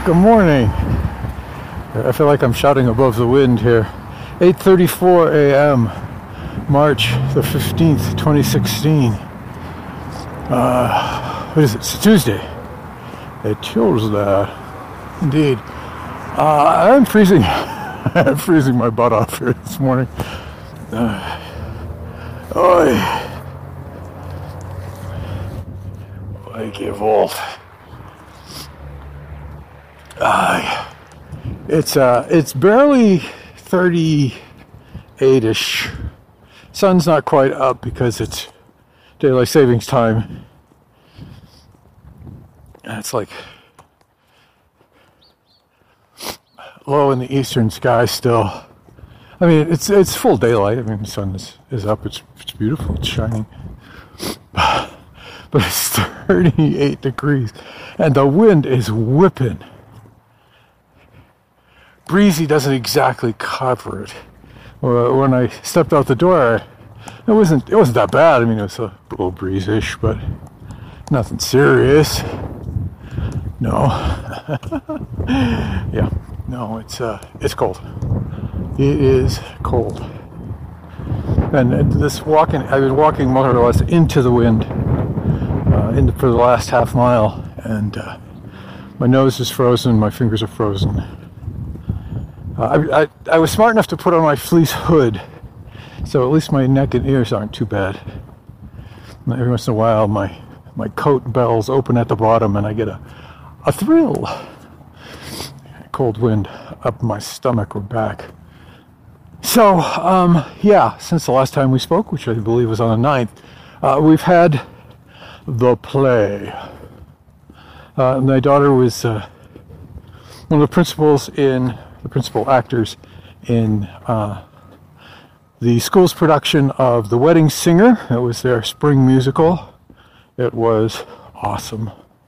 Good morning. I feel like I'm shouting above the wind here. 8:34 a.m. March the 15th, 2016. What is it? It's a Tuesday. Indeed. I'm freezing. I'm freezing my butt off here this morning. I give off. It's barely 38-ish. Sun's not quite up because it's daylight savings time. And it's like low in the eastern sky still. I mean, it's full daylight. I mean, the sun is up. It's beautiful. It's shining. But it's 38 degrees. And the wind is whipping. Breezy doesn't exactly cover it. When I stepped out the door, it wasn't that bad. I mean, it was a little breeze-ish, but nothing serious. No. Yeah. No, it's cold. It is cold. And I've been walking more or less into the wind for the last half mile, and my nose is frozen, my fingers are frozen. I was smart enough to put on my fleece hood, so at least my neck and ears aren't too bad. And every once in a while, my coat bells open at the bottom, and I get a thrill. Cold wind up my stomach or back. So, yeah, since the last time we spoke, which I believe was on the 9th, we've had the play. My daughter was one of the principal actors in the school's production of The Wedding Singer. It was their spring musical. It was awesome.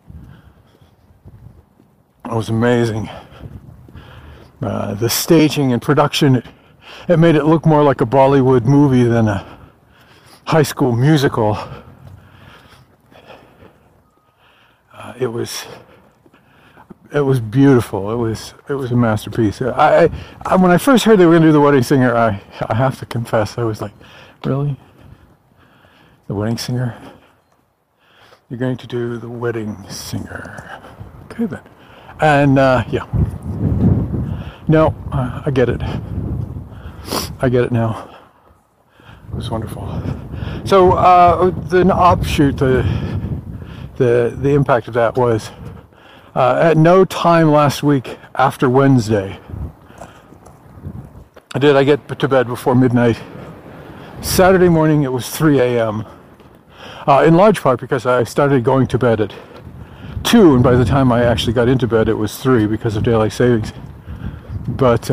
It was amazing. The staging and production, it made it look more like a Bollywood movie than a high school musical. It was beautiful. It was a masterpiece. When I first heard they were going to do The Wedding Singer, I have to confess, I was like, really? The Wedding Singer? You're going to do The Wedding Singer. Okay then. And yeah. No, I get it. I get it now. It was wonderful. So the offshoot, the impact of that was at no time last week after Wednesday did I get to bed before midnight. Saturday morning it was 3 a.m. In large part because I started going to bed at 2, and by the time I actually got into bed it was 3 because of daylight savings. But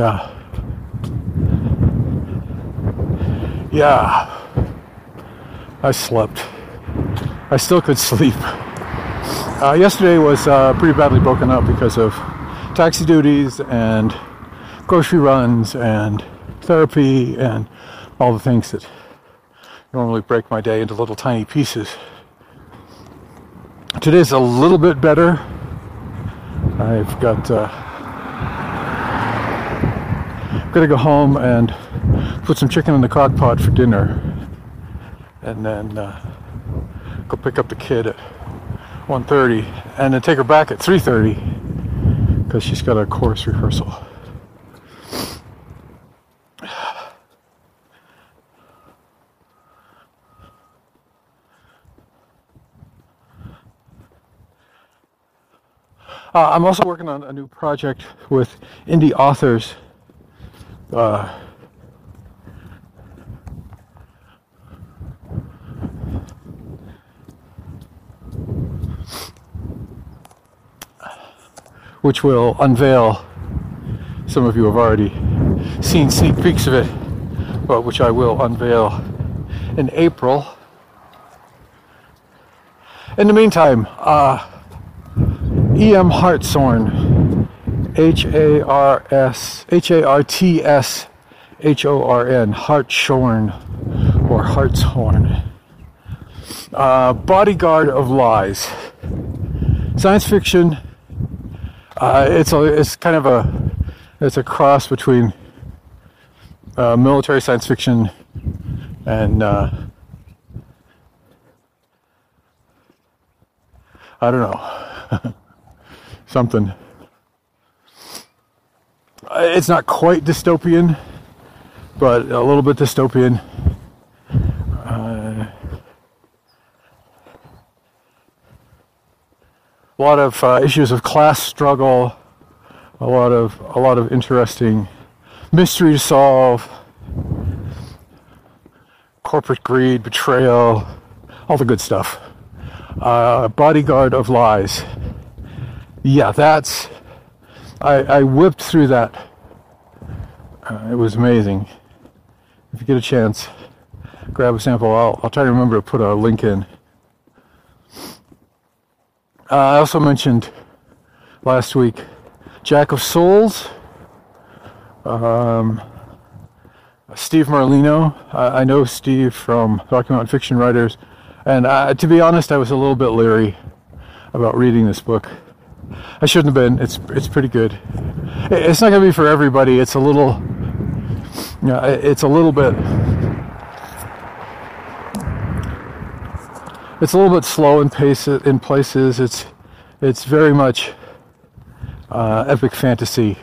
yeah, I slept. I still could sleep. Yesterday was pretty badly broken up because of taxi duties and grocery runs and therapy and all the things that normally break my day into little tiny pieces. Today's a little bit better. I've got going to go home and put some chicken in the crock pot for dinner, and then go pick up the kid at 1:30, and then take her back at 3:30 because she's got a chorus rehearsal. I'm also working on a new project with indie authors. Which will unveil, some of you have already seen sneak peeks of it, but which I will unveil in April. In the meantime, E.M. Hartshorn, Hartshorn, Hartshorn, or Hartshorn. Bodyguard of Lies. Science fiction It's kind of a cross between military science fiction and I don't know, something. It's not quite dystopian, but a little bit dystopian. A lot of issues of class struggle, a lot of interesting mystery to solve, corporate greed, betrayal, all the good stuff. Bodyguard of Lies. Yeah, I whipped through that. It was amazing. If you get a chance, grab a sample. I'll try to remember to put a link in. I also mentioned last week Jack of Souls, Steve Merlino. I know Steve from Rocky Mountain Fiction Writers, and to be honest, I was a little bit leery about reading this book. I shouldn't have been. It's pretty good. It's not going to be for everybody. It's a little bit. It's a little bit slow in pace in places. It's very much epic fantasy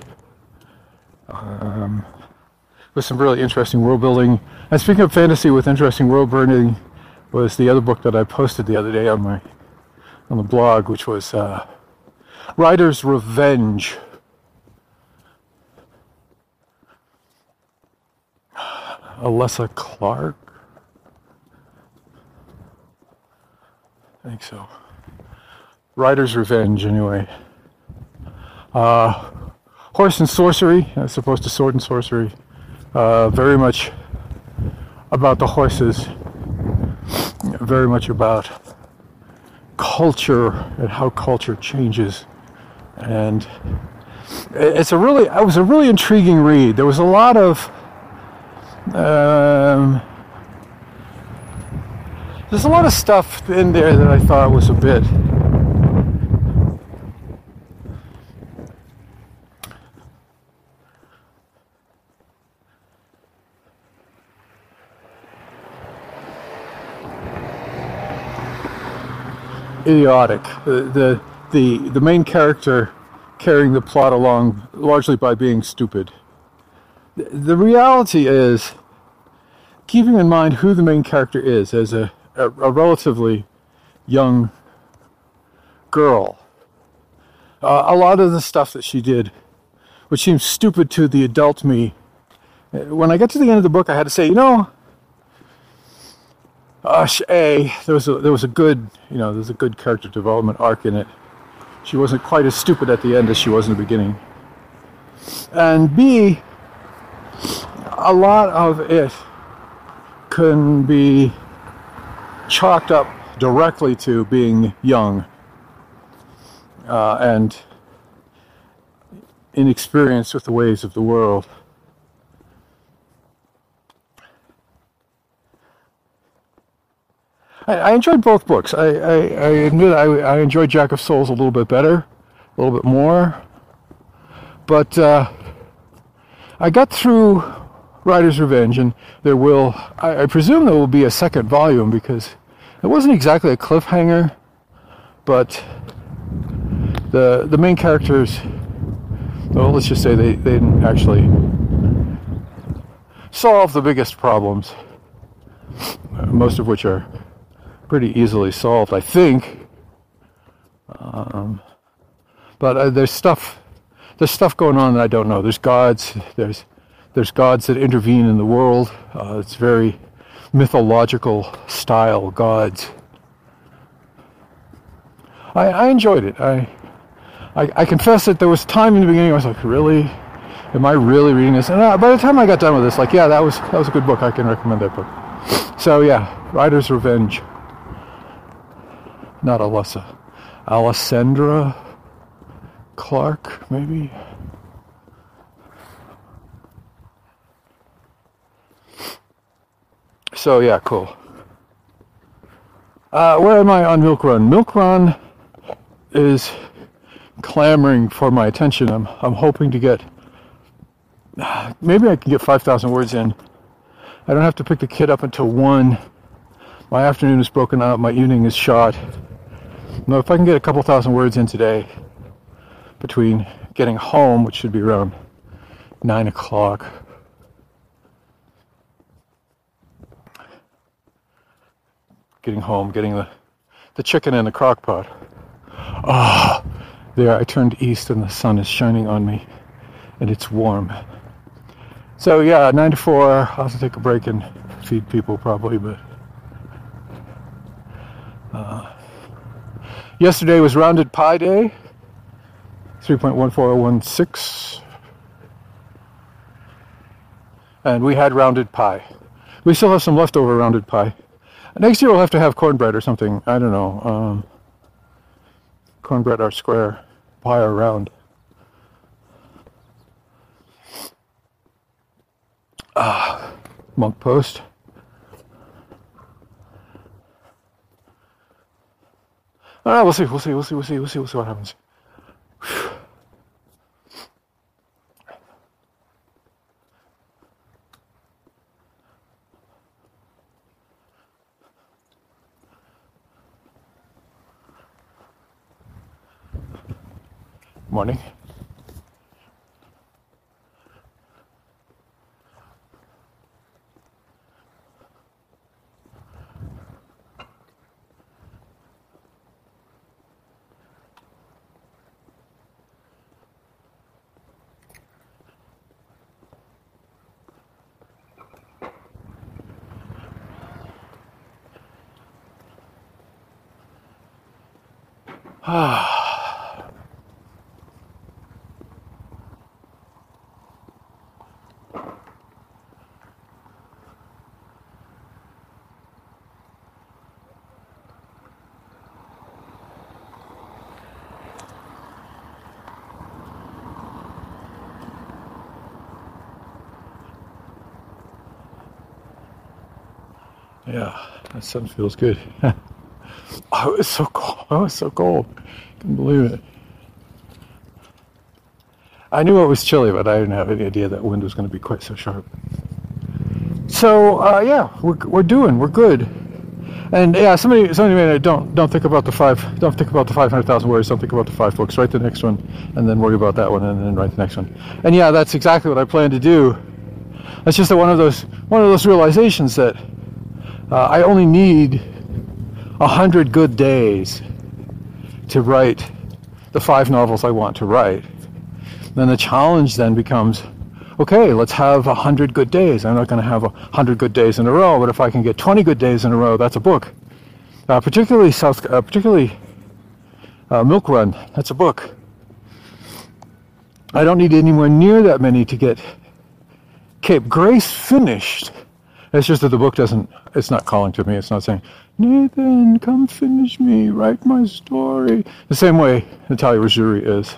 with some really interesting world building. And speaking of fantasy with interesting world building, was the other book that I posted the other day on the blog, which was Rider's Revenge. Alessa Clark? I think so. Rider's Revenge, anyway. Horse and Sorcery, as opposed to Sword and Sorcery. Very much about the horses. Very much about culture and how culture changes. And it was a really intriguing read. There was a lot of there's a lot of stuff in there that I thought was a bit idiotic. The main character carrying the plot along largely by being stupid. The reality is, keeping in mind who the main character is as a relatively young girl, a lot of the stuff that she did, which seems stupid to the adult me, when I got to the end of the book, I had to say, there was a good character development arc in it. She wasn't quite as stupid at the end as she was in the beginning. And B, a lot of it can be chalked up directly to being young and inexperienced with the ways of the world. I enjoyed both books. I admit I enjoyed Jack of Souls a little bit better, a little bit more. But I got through Rider's Revenge, and I presume there will be a second volume, because it wasn't exactly a cliffhanger, but the main characters, well, let's just say they didn't actually solve the biggest problems, most of which are pretty easily solved, I think. But there's stuff going on that I don't know. There's gods. There's gods that intervene in the world. It's very mythological style gods. I enjoyed it. I confess that there was time in the beginning I was like, really? Am I really reading this? And by the time I got done with this, yeah, that was a good book. I can recommend that book. So yeah, Rider's Revenge. Not Alessandra Clark, maybe? So yeah, cool. Where am I on Milk Run? Milk Run is clamoring for my attention. I'm hoping to get, maybe I can get 5,000 words in. I don't have to pick the kid up until 1. My afternoon is broken up. My evening is shot. Now, if I can get a couple thousand words in today, between getting home, which should be around 9 o'clock, getting home, getting the chicken in the crock pot. Ah, there, I turned east and the sun is shining on me, and it's warm. So yeah, 9 to 4, I'll have to take a break and feed people probably, but yesterday was Rounded Pie Day, 3.1416, and we had rounded pie. We still have some leftover rounded pie. Next year we'll have to have cornbread or something, I don't know, cornbread or square, pie or round. Monk Post. We'll see what happens. Whew. Morning. Yeah, that sun feels good. Oh, it was so cold. Oh, it was so cold. Couldn't believe it. I knew it was chilly, but I didn't have any idea that wind was going to be quite so sharp. So yeah, we're good. And yeah, somebody made don't think about the 500,000 words. Don't think about the 5 books. Write the next one, and then worry about that one, and then write the next one. And yeah, that's exactly what I plan to do. That's just one of those realizations that I only need 100 good days to write the 5 novels I want to write. Then the challenge then becomes, okay, let's have 100 good days. I'm not going to have 100 good days in a row, but if I can get 20 good days in a row, that's a book. Particularly Milk Run, that's a book. I don't need anywhere near that many to get Cape Grace finished. It's just that the book it's not calling to me. It's not saying, Nathan, come finish me, write my story. The same way Natalia Ruggieri is.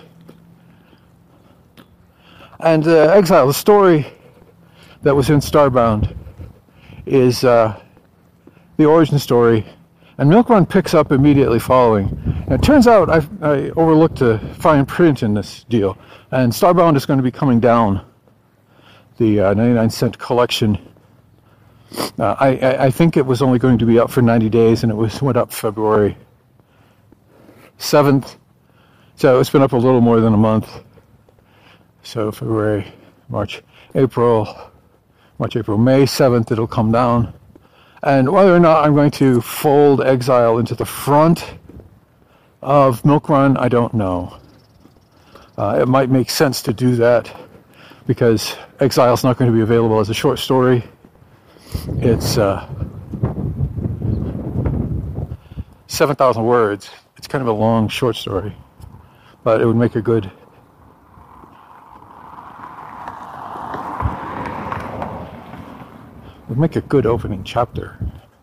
And Exile, the story that was in Starbound, is the origin story. And Milk Run picks up immediately following. And it turns out I overlooked the fine print in this deal. And Starbound is going to be coming down, the 99-cent collection. I think it was only going to be up for 90 days, and it went up February 7th. So it's been up a little more than a month. So February, March, April, May 7th, it'll come down. And whether or not I'm going to fold Exile into the front of Milk Run, I don't know. It might make sense to do that because Exile's not going to be available as a short story. It's 7,000 words. It's kind of a long short story, but it would make a good opening chapter.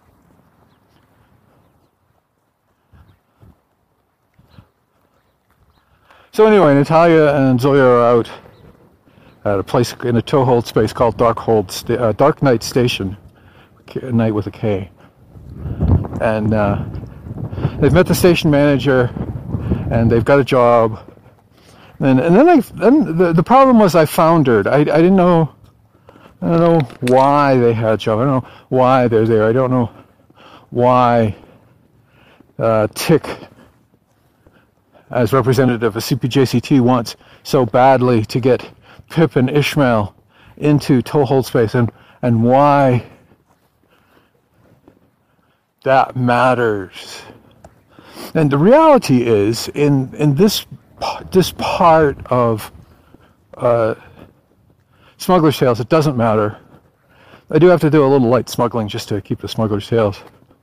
So anyway, Natalia and Zoya are out at a place in a toehold space called Dark Night Station, night with a K. And they've met the station manager, and they've got a job, And then the problem was I foundered. I didn't know. I don't know why they had trouble. I don't know why they're there. I don't know why Tick, as representative of CPJCT, wants so badly to get Pip and Ishmael into toehold space, and why that matters. And the reality is, in this part of Smuggler's Tales, it doesn't matter. I do have to do a little light smuggling just to keep the Smuggler's Tales.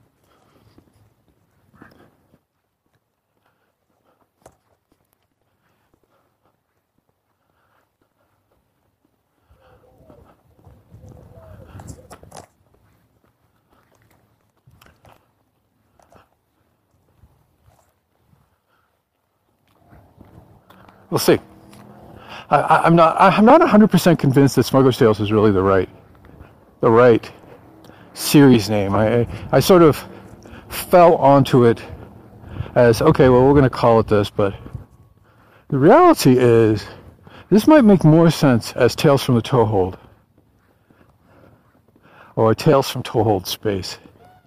We'll see. I'm not 100% convinced that Smuggler's Tales is really the right series name. I sort of fell onto it as, okay, well, we're going to call it this, but the reality is this might make more sense as Tales from the Toehold, or Tales from Toehold Space.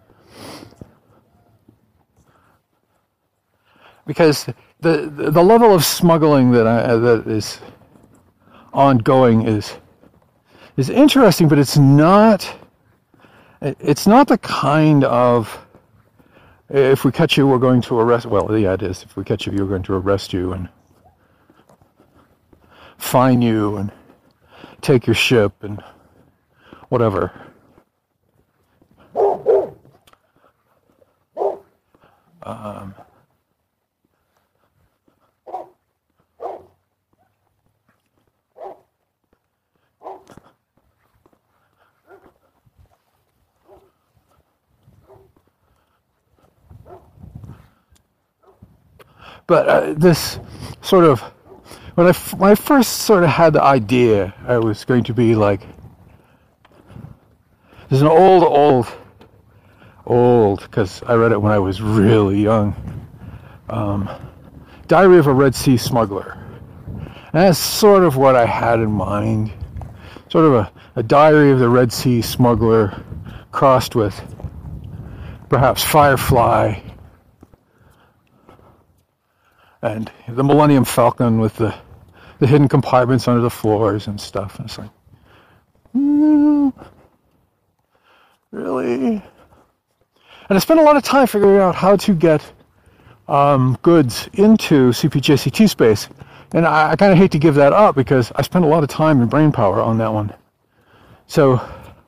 Because the level of smuggling that is ongoing is interesting, but it's not the kind of, if we catch you, we're going to arrest. Well, yeah, it is. If we catch you, we're going to arrest you and fine you and take your ship and whatever. But this sort of, when I first sort of had the idea, I was going to be like, there's an old, because I read it when I was really young, Diary of a Red Sea Smuggler. And that's sort of what I had in mind. Sort of a diary of the Red Sea Smuggler crossed with perhaps Firefly and the Millennium Falcon with the hidden compartments under the floors and stuff. And it's like, really? And I spent a lot of time figuring out how to get goods into CPJCT space. And I kind of hate to give that up because I spent a lot of time and brain power on that one. So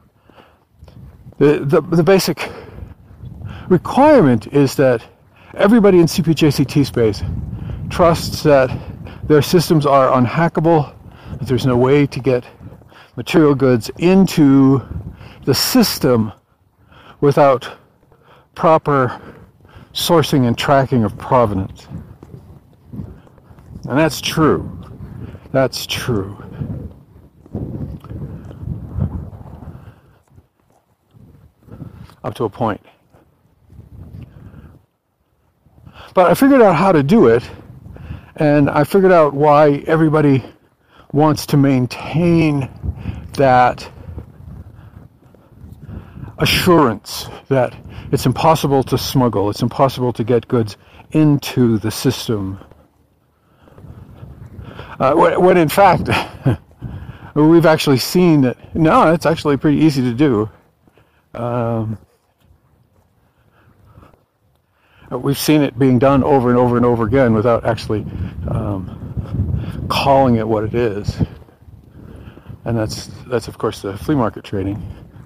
the basic requirement is that everybody in CPJCT space trusts that their systems are unhackable, that there's no way to get material goods into the system without proper sourcing and tracking of provenance. And that's true. That's true. Up to a point. But I figured out how to do it, and I figured out why everybody wants to maintain that assurance that it's impossible to smuggle, it's impossible to get goods into the system. When in fact, we've actually seen that, no, it's actually pretty easy to do. We've seen it being done over and over and over again without actually calling it what it is. And that's of course the flea market trading.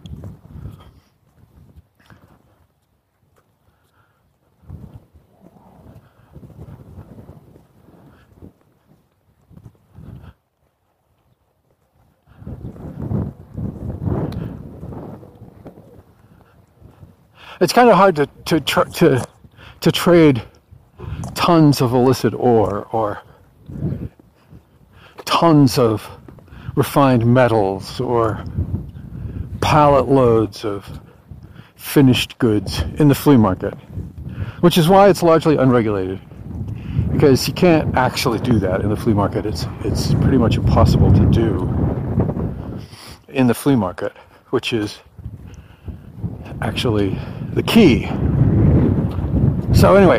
It's kind of hard to trade tons of illicit ore or tons of refined metals or pallet loads of finished goods in the flea market, which is why it's largely unregulated. because you can't actually do that in the flea market. It's pretty much impossible to do in the flea market, which is actually the key. So anyway,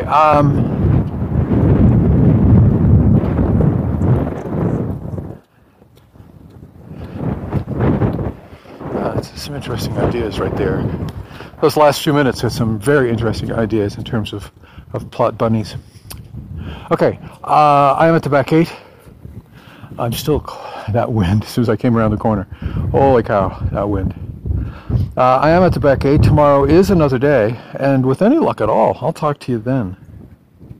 some interesting ideas right there. Those last few minutes had some very interesting ideas in terms of plot bunnies. Okay, I am at the back gate. I'm still, that wind, as soon as I came around the corner. Holy cow, that wind. I am at the back gate. Tomorrow is another day, and with any luck at all, I'll talk to you then.